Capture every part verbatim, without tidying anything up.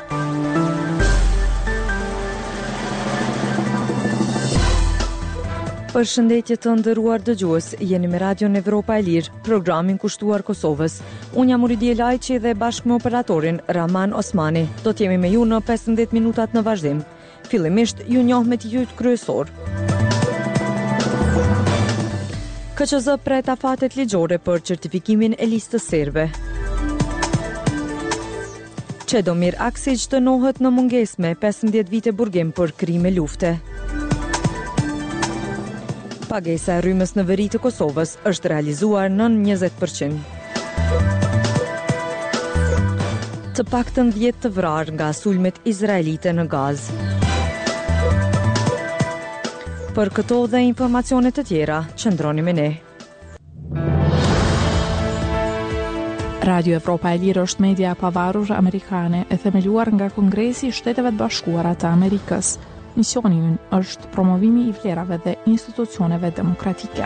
Përshëndetje të nderuar dëgjues, jeni me Radion Evropa e Lirë, programin kushtuar Kosovës. Unë jam Uridie Lajçi dhe bashkë me operatorin Rahman Osmani. Do t'jemi me ju në pesëmbëdhjetë minutat në vazhdim. Fillimisht ju njoh me titujt kryesor. K Q Z pret afatet ligjore për certifikimin e listës serbe. Çedomir Aksić dënohet në mungesë me pesëmbëdhjetë vite burgim për krime lufte. Pagesa e rrymës në veri të Kosovës është realizuar në njëzet përqind. Të paktën dhjetë të vrarë nga sulmet izraelite në Gazë. Për këto dhe informacione të tjera, qëndroni me ne. Radio Evropa e Lirë është media e pavarur amerikane e themeluar nga Kongresi i Shteteve të Bashkuara të Amerikës. Misioni ynë është promovimi i vlerave dhe institucioneve demokratike.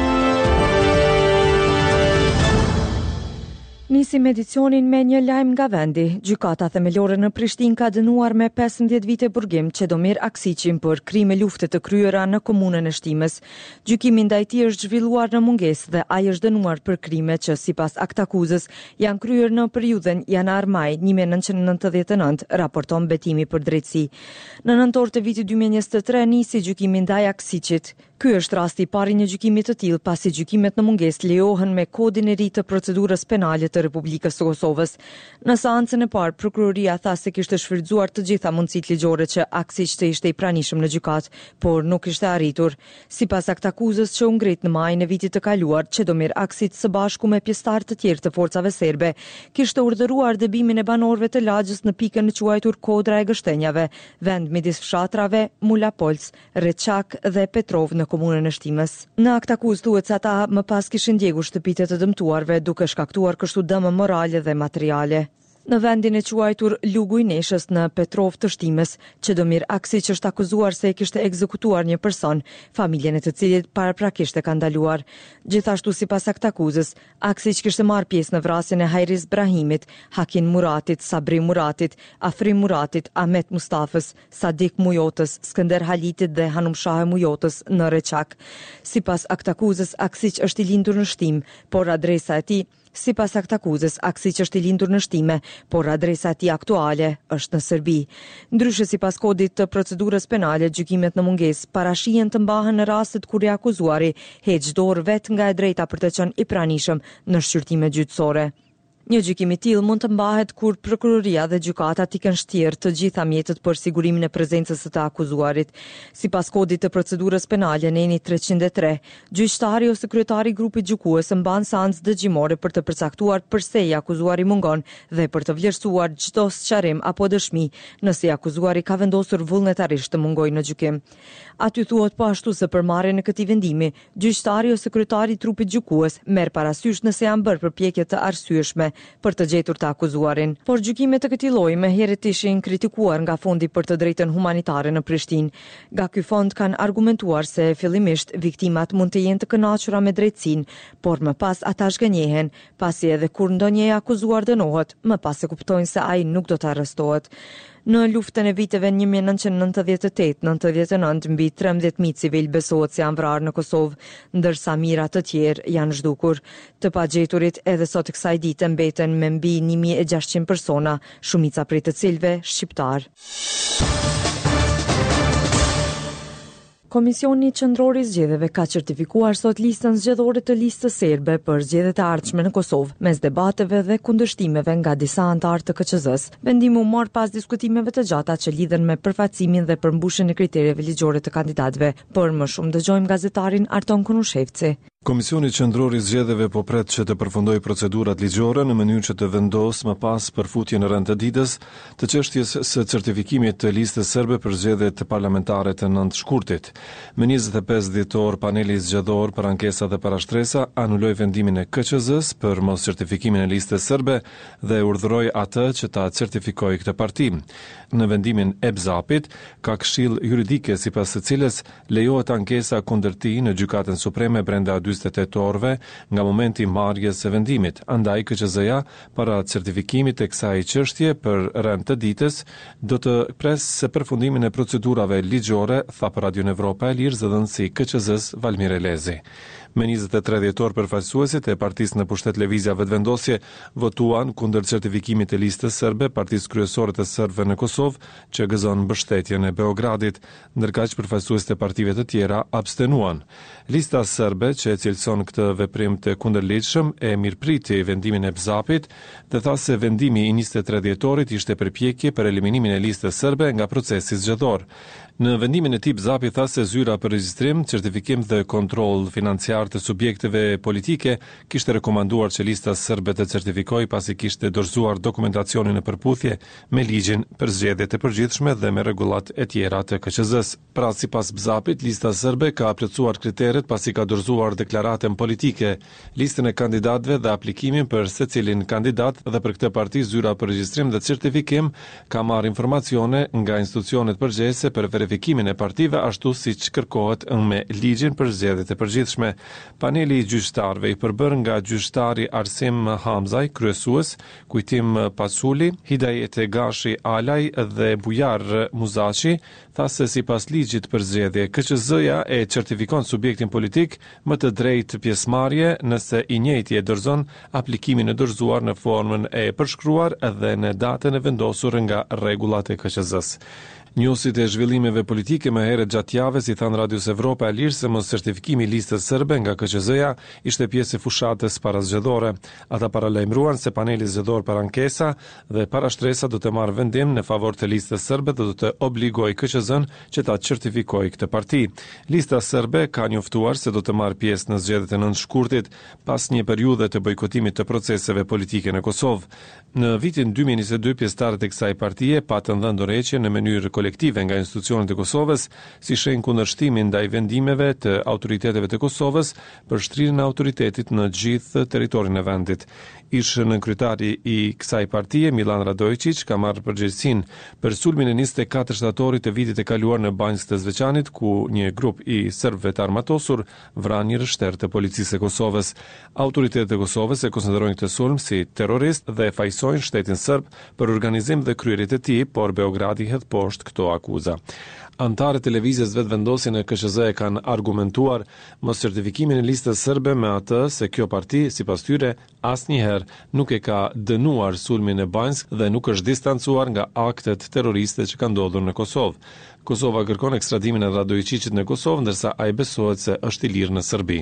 Nisim edicionin me një lajm nga vendi. Gjykata themelore në Prishtinë ka dënuar me pesëmbëdhjetë vite burgim Çedomir Aksićin për krime lufte të kryera në komunën e Shtimës. Gjykimi ndaj tij është zhvilluar në mungesë dhe ai është dënuar për krime që sipas aktakuzës janë kryer në periudhën janar-maj një mijë e nëntëqind e nëntëdhjetë e nëntë, raporton Betimi për Drejtësi. Në nëntor të vitit dy mijë e njëzet e tre nisi gjykimi ndaj Aksićit. Ky është rasti i parë i një gjykimi të tillë pasi gjykimet në mungesë lejohen me kodin e ri të procedurës penale të Republikës së Kosovës. Në seancën e parë, prokuroria tha se kishte shfrytzuar të gjitha mundësitë ligjore që Aksić të ishte i pranishëm në gjykatë, por nuk ishte arritur. Sipas aktakuzës që u ngrit në majin e vitit të kaluar, Çedomir Aksić së bashku me pjesëtarë të tjerë të forcave serbe kishte urdhëruar dëbimin e banorëve të lagjës në pikën e quajtur Kodra e Gështenjave, vend midis fshatrave Mulapolc, Reçak dhe Petrov në komunën e Shtimës. Në aktakuzë thuhet se ata më pas kishin ndjekur shtëpitë të dëmtuarve duke shkaktuar kështu dëme morale dhe materiale. Në vendin e quajtur Lugu i Neshës në Petrov të Shtimës, Çedomir Aksić është akuzuar se e kishte ekzekutuar një person, familjen e të cilit paraprakisht e ka ndaluar. Gjithashtu sipas aktakuzës, Aksić kishte marrë pjesë në vrasjen e Hajris Brahimit, Hakin Muratit, Sabri Muratit, Afrim Muratit, Ahmet Mustafës, Sadik Mujotës, Skënder Halitit dhe Hanum Shahe Mujotës në Reçak. Sipas aktakuzës, Aksić është i lindur në Shtimë, por adresa e tij Sipas aktakuzës, Aksić është i lindur në Shtime, por adresa e tij aktuale është në Serbi. Ndryshe sipas kodit të procedurës penale, gjykimet në mungesë parashihen të mbahen në rastet kur i akuzuari heq dorë vetë nga e drejta për të qenë i pranishëm në shqyrtime gjyqësore. Një gjykim i tillë mund të mbahet kur prokuroria dhe gjykata i kanë shtrirë të gjitha mjetet për sigurimin e prezencës së të akuzuarit. Sipas kodit të procedurës penale në eni treqind e tre, gjyqtari ose kryetari i grupit gjykues mban seancë dëgjimore për të përcaktuar pse i akuzuari mungon dhe për të vlerësuar çdo sqarim apo dëshmi nëse i akuzuari ka vendosur vullnetarisht të mungojë në gjykim. Aty thuhet po ashtu se për marrjen e këtij vendimi, gjyqtari ose kryetari i trupit gjykues merr parasysh nëse janë bërë përpjekje të arsyeshme për të gjetur të akuzuarin. Por gjykimet të këtij lloji më herët ishin kritikuar nga Fondi për të drejtën humanitare në Prishtinë. Nga ky fond kanë argumentuar se fillimisht viktimat mund të jenë të kënaqura me drejtësinë, por më pas ata zgënjehen, pasi edhe kur ndonjë i akuzuar dënohet, më pas e kuptojnë se ai nuk do të arrestohet. Në luftën e viteve një mijë e nëntëqind e nëntëdhjetë e tetë - nëntëdhjetë e nëntë mbi trembëdhjetë mijë civil besohet se janë vrarë në Kosovë, ndërsa mijëra të tjerë janë zhdukur. Të pagjeturit edhe sot kësaj dite mbeten me mbi një mijë e gjashtëqind persona, shumica prej të cilëve shqiptar. Komisioni Qendror i Zgjedhjeve ka certifikuar sot listën zgjedhore të listës serbe për zgjedhjet e ardhshme në Kosovë, mes debateve dhe kundërshtimeve nga disa anëtarë të K Q Z-s. Vendimi u mor pas diskutimeve të gjata që lidhen me përfaqësimin dhe përmbushjen e kriterjeve ligjore të kandidatëve. Por më shumë dëgjojmë gazetarin Arton Kunushevci. Komisioni Qendror i Zgjedhjeve po pret që të përfundojë procedurat ligjore në mënyrë që të vendosë më pas përfutje në rend të ditës të çështjes së certifikimit të listës serbe për zgjedhjet parlamentare të nëntë shkurtit. Me njëzet e pesë dhjetor, paneli zgjedhor për ankesa dhe parashtresa anuloi vendimin e K Q Z-s për mos certifikimin e listës serbe dhe urdhëroi atë që ta certifikojë këtë parti. Në vendimin e B Z A P-it ka këshill juridike sipas së cilës lejohet ankesa kundër tij në Gjykatën Supreme brenda njëzet e tetë orëve nga momenti i marrjes së vendimit. Andaj K Q Z-ja para certifikimit të kësaj çështje për rend të ditës do të presë përfundimin e procedurave ligjore, tha për Radion Evropa e Lirë zëdhënësi K Q Z-s Valmir Elezi. Me njëzet e tre dhjetor përfaqësuesit e partisë në pushtet lëvizja vetëvendosje votuan kundër certifikimit të listës serbe, partisë kryesore të serbëve në Kosovë, që gëzon mbështetjen e Beogradit, ndërkaq përfaqësuesit e partive të tjera abstenuan. Lista serbe, që cilëson këtë veprim të kundërligjshëm, e mirëpriti vendimin e B Z A P-it dhe tha se vendimi i njëzet e tre dhjetorit ishte përpjekje për eliminimin e listës serbe nga procesi zgjedhor. Në vendimin e tij B Z A P-i tha se zyra për regjistrim, certifikim dhe kontroll financiar të subjekteve politike kishte rekomanduar që lista serbe të certifikojë pasi kishte dorëzuar dokumentacionin në përputhje me ligjin për zgjedhjet e përgjithshme dhe me rregullat e tjera të K Q Z-s. Pra, sipas B Z A P-it, lista serbe ka plotësuar kriteret pasi ka dorëzuar deklaratën politike, listën e kandidatëve dhe aplikimin për secilin kandidat, dhe për këtë parti zyra për regjistrim dhe certifikim ka marrë informacione nga institucionet përgjegjëse për verifikimin e partive ashtu siç kërkohet me ligjin për zgjedhjet e përgjithshme. Paneli i gjyqtarëve i përbër nga gjyqtari Arsim Hamzaj, kryesues, Kujtim Pasuli, Hidayete Gashi Alaj dhe Bujar Muzaçi, tha se sipas ligjit për zgjedhje, K Q Z-ja e certifikon subjektin politik më të drejtë pjesëmarrje nëse i njëjti e dorëzon aplikimin e dorëzuar në formën e përshkruar dhe në datën e vendosur nga rregullat e K Q Z-s. Njohësit e zhvillimeve politike më herët gjatë javës i thanë Radios Evropa e Lirë se mos certifikimi i listës serbe nga K Q Z-ja ishte pjesë e fushatës parazgjedhore. Ata paralajmëruan se paneli zgjedhor për ankesa dhe parashtresa do të marrë vendim në favor të listës serbe dhe do të obligojë K Q Z-n që ta certifikojë këtë parti. Lista serbe ka njoftuar se do të marrë pjesë në zgjedhjet e nëntë shkurtit pas një periudhe të bojkotimit të proceseve politike në Kosovë. Në vitin dy mijë e njëzet e dy, pjesëtarët e kësaj partie patën dhënë dorëheqje në mënyrë kolektive nga institucionet e Kosovës si shenjë kundërshtimin ndaj vendimeve të autoriteteve të Kosovës për shtrirjen e autoritetit në gjithë territorin e vendit. Ish nënkryetari i kësaj partie, Milan Radojčić, ka marrë përgjegjësinë për sulmin e njëzet e katër shtatorit të vitit e kaluar në Banjës të Zveçanit, ku një grup i serbëve të armatosur vran një rështer të policisë e Kosovës. Autoritetet e Kosovës e konsiderojnë këtë sulm si terrorist dhe fajsojnë shtetin serb për organizim dhe kryerjet e tij, por Beogradi hedh poshtë këto akuza. Antarët e lëvizjes vetëvendosje në K Q Z e kanë argumentuar mos certifikimin e listës serbe me atë se kjo parti, sipas tyre, asnjëherë nuk e ka dënuar sulmin e Banjsk dhe nuk është distancuar nga aktet terroriste që kanë ndodhur në Kosovë. Kosova kërkon ekstradimin e Radojčićit në Kosovë, ndërsa ai besohet se është i lirë në Serbi.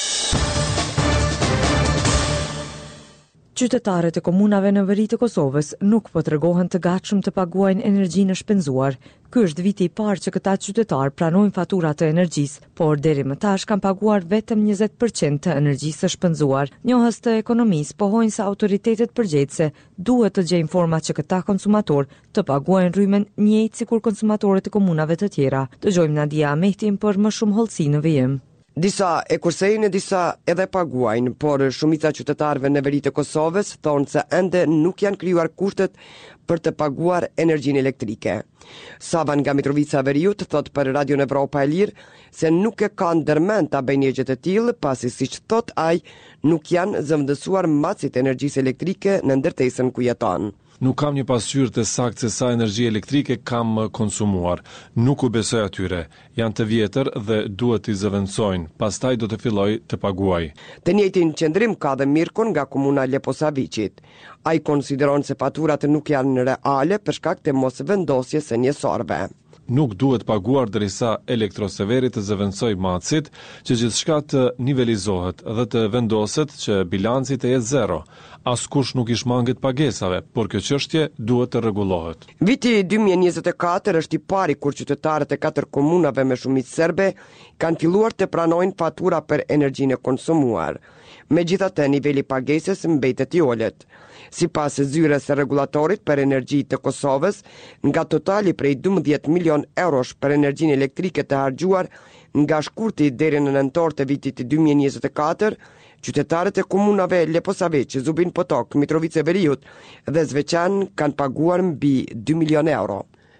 Qytetarët e komunave në veri të Kosovës nuk po tregohen të gatshëm të paguajnë energjinë e shpenzuar. Ky është viti i parë që këta qytetarë pranojnë faturat të energjisë, por deri më tash kanë paguar vetëm njëzet përqind të energjisë së shpenzuar. Njohës të ekonomisë pohojnë se autoritetet përgjegjëse duhet të gjejnë forma që këta konsumatorë të paguajnë rrymen njëjtë sikur konsumatorët e komunave të tjera. Dëgjojmë Nadia Ahmetin për më shumë hollësi në vijim. Disa e kursejnë, disa edhe paguajnë, por shumica qytetarëve në veri të Kosovës thonë se ende nuk janë krijuar kushtet për të paguar energjinë elektrike. Savan nga Mitrovica Veriut thot për Radion Evropa e Lirë se nuk e ka ndërmend ta bëjnë një gjë të tillë, pasi siç thot ai, nuk janë zëvendësuar macit e energjisë elektrike në ndërtesën ku jeton. Nuk kam një pasqyrë të saktë se sa energji elektrike kam konsumuar. Nuk u besoj atyre. Janë të vjetër dhe duhet t'i zëvendësojnë. Pastaj do të filloj të paguaj. Të njëjtin qendrim ka dhe Mirkun nga komuna Leposaviqit. Ai konsideron se faturat nuk janë reale për shkak të mosvendosjes së njësorëve. Nuk duhet paguar derisa elektroseverit të zëvendësoj macit që gjithçka të nivelizohet dhe të vendoset që bilanci të jetë zero. Askush nuk i shmanget pagesave, por kjo çështje duhet të rregullohet. Viti dy mijë e njëzet e katër është i pari kur qytetarët e katër komunave me shumicë serbe kanë filluar të pranojnë fatura për energjinë e konsumuar. Megjithatë, niveli pagesës mbetet i ulët. Sipas zyrës së rregullatorit për energji të Kosovës, nga totali prej dymbëdhjetë milion eurosh për energjinë elektrike të harxhuar nga shkurti deri në nëntor të vitit dy mijë e njëzet e katër, qytetarët e komunave Leposaviq, Zubin Potok, Mitrovica Veriut dhe Zveçan kanë paguar mbi dy milion euro.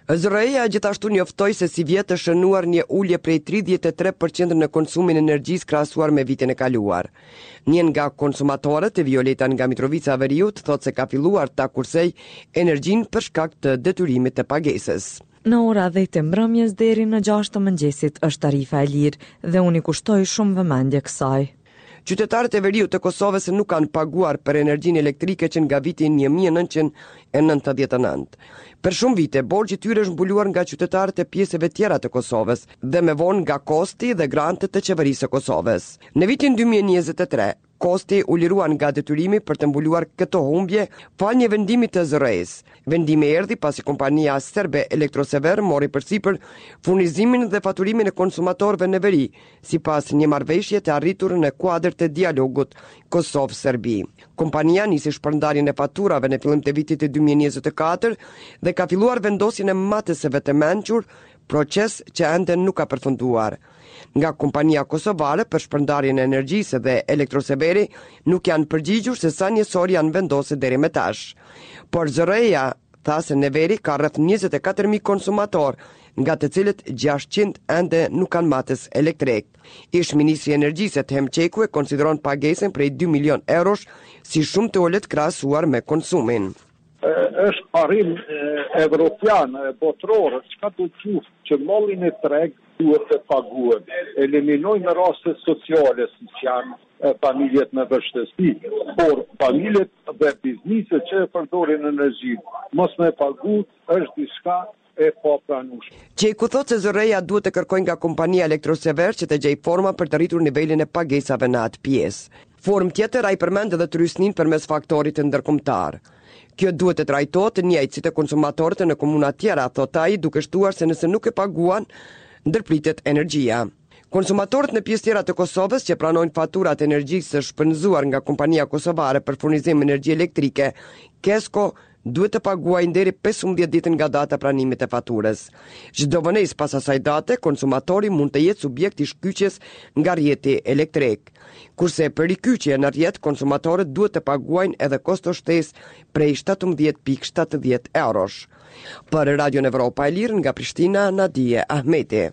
Z R E A gjithashtu njoftoi se si vjet të shënuar një ulje prej tridhjetë e tre përqind në konsumin e energjisë krahasuar me vitin e kaluar. Një nga konsumatorët, e Violeta nga Mitrovica Veriut, thotë se ka filluar ta kursej energjinë për shkak të detyrimit të pagesës. Në ora dhjetë mbrëmjes deri në gjashtë të mëngjesit është tarifa e lirë dhe unë i kushtoj shumë vëmendje kësaj. Qytetarët e Veriut të Kosovës nuk kanë paguar për energjinë elektrike që nga viti një mijë e nëntëqind e nëntëdhjetë e nëntë. Për shumë vite, borxhi i tyre është mbuluar nga qytetarët e pjesëve tjera të Kosovës dhe me vonë nga kosti dhe grantet të qeverisë së Kosovës. Në vitin dy mijë e njëzet e tre, kosti u liruan nga detyrimi për të mbuluar këto humbje fal një vendimi të Z R E A-s. Vendimi erdhi pasi kompania serbe Elektrosever mori përsipër furnizimin dhe faturimin e konsumatorëve në veri, sipas një marrëveshje të arritur në kuadër të dialogut Kosovë-Serbi. Kompania nisi shpërndarjen e faturave në fillim të vitit dy mijë e njëzet e katër dhe ka filluar vendosjen e matëseve të mençur, proces që ende nuk ka përfunduar. Nga kompania kosovare për shpërndarjen e energjisë dhe Elektroseveri nuk janë përgjigjur se sa njësor janë vendosur deri më tash. Por Z R E A tha se në veri ka rreth njëzet e katër mijë konsumator, nga të cilët gjashtëqind ende nuk kanë matës elektrik. Ish ministri i energjisë Them Çeku e konsideron pagesën prej dy milion eurosh si shumë të ulët krahasuar me konsumin. Është parim evropian, botror, çka do të thotë që mollin e treg duhet të paguhet. Eliminojnë raste sociale si janë familjet me vështirësi, por familjet dhe bizneset që e përdorin energjinë, mos me pagu është diçka e papranueshme. Çeku thotë se Z R E A duhet të kërkojë nga kompania Elektrosever që të gjejë forma për të rritur nivelin e pagesave në atë pjesë. Formë tjetër ai përmend edhe trysnin përmes faktorit të ndërkombëtar. Kjo duhet të trajtohet njëjtë si të konsumatorët në komuna tjera, thot ai, duke shtuar se nëse nuk e paguan, ndërpritet energjia. Konsumatorët në pjesë tjera të Kosovës që pranojnë faturat e energjisë së shpërnzuar nga kompania kosovare për furnizim energji elektrike, Kesko duhet të paguajnë deri pesëmbëdhjetë ditë nga data pranimit të faturës. Çdo vonesë pas asaj date, konsumatori mund të jetë subjekt i shkyqjes nga rrjeti elektrik. Kurse për rikyqje në rrjet, konsumatorët duhet të paguajnë edhe kosto shtesë prej shtatëmbëdhjetë pikë shtatëdhjetë eurosh. Për Radio Evropa e Lirë nga Prishtina, Nadia Ahmeti.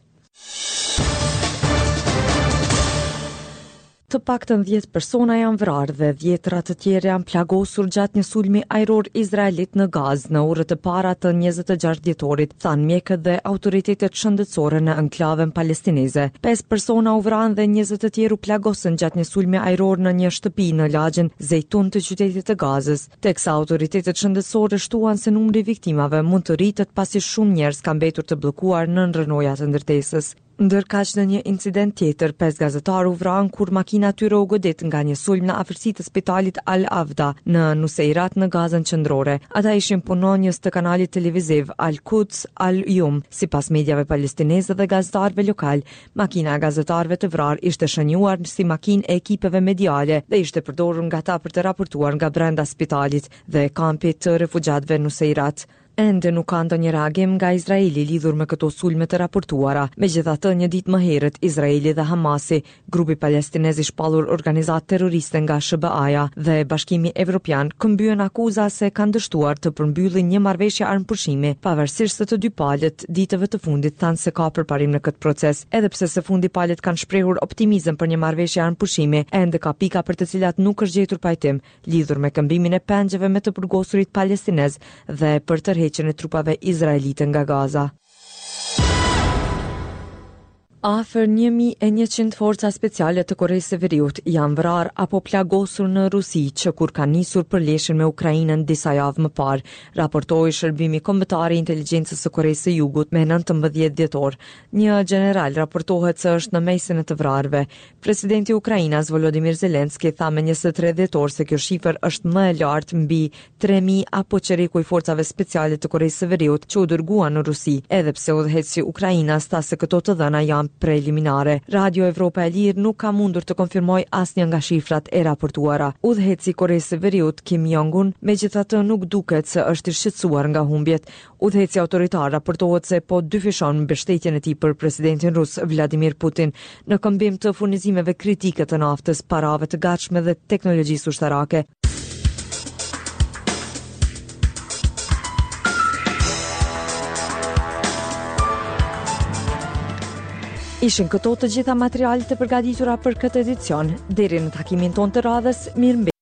Të paktën dhjetë persona janë vrarë dhe dhjetëra të tjerë janë plagosur gjatë një sulmi ajror izraelit në Gazë në orët e para të njëzet e gjashtë dhjetorit, thanë mjekët dhe autoritetet shëndetësore në enklavën palestineze. Pesë persona u vranë dhe njëzet e tjerë u plagosën gjatë një sulmi ajror në një shtëpi në lagjen Zejtun të qytetit të Gazës, teksa autoritetet shëndetësore shtuan se numri viktimave mund të rritet pasi shumë njerëz kanë mbetur të bllokuar në rrënojat e ndërtesës. Ndërkaq në një incident tjetër, pesë gazetarë u vranë kur makina tyre u godit nga një sulm në afërsi të spitalit Al Avda në Nuseirat në Gazën qendrore. Ata ishin punonjës të kanalit televiziv Al Quds Al Yum. Sipas mediave palestineze dhe gazetarëve lokal, makina e gazetarëve të vrarë ishte shënjuar si makinë e ekipeve mediale dhe ishte përdorur nga ata për të raportuar nga brenda spitalit dhe kampit të refugjatëve Nuseirat. Ende nuk ka ndonjë reagim nga Izraeli lidhur me këto sulme të raportuara. Megjithatë, një ditë më herët, Izraeli dhe Hamasi, grupi palestinez i shpallur organizatë terroriste nga S B A-ja dhe Bashkimi Evropian, këmbyen akuza se kanë dështuar të përmbyllin një marrëveshje armëpushimi, pavarësisht se të dy palët ditëve të fundit thanë se ka përparim në këtë proces. Edhe pse së fundi palët kanë shprehur optimizëm për një marrëveshje armëpushimi, ende ka pika për të cilat nuk është gjetur pajtim lidhur me këmbimin e pengjeve me të përgosurit palestinez dhe për tërheqjen e trupave izraelite nga Gaza. Afër një mijë e njëqind forca speciale të Koresë së Veriut janë vrarë apo plagosur në Rusi që kur ka nisur përleshjen me Ukrainën disa javë më parë, raportoi Shërbimi Kombëtar i Inteligjencës së Koresë së Jugut me nëntëmbëdhjetë dhjetor. Një general raportohet se është në mesin e të vrarëve. Presidenti i Ukrainës Volodymyr Zelensky tha me njëzet e tre dhjetor se kjo shifër është më e lartë mbi tre mijë apo qereku i forcave speciale të Koresë së Veriut që u dërguan në Rusi, edhe pse udhëheqësi Ukrainës tha se këto të dhëna janë preliminare. Radio Evropa e Lirë nuk ka mundur të konfirmoj asnjë nga shifrat e raportuara. Udhëheqësi i Koresë së Veriut Kim Jong-un megjithatë nuk duket se është i shqetësuar nga humbjet. Udhëheqësi autoritar raportohet se po dyfishon mbështetjen e tij për presidentin rus Vladimir Putin në këmbim të furnizimeve kritike të naftës, parave të gatshme dhe teknologjisë ushtarake. Ishin këto të gjitha materialet e përgatitura për këtë edicion. Deri në takimin tonë të radhës, mirë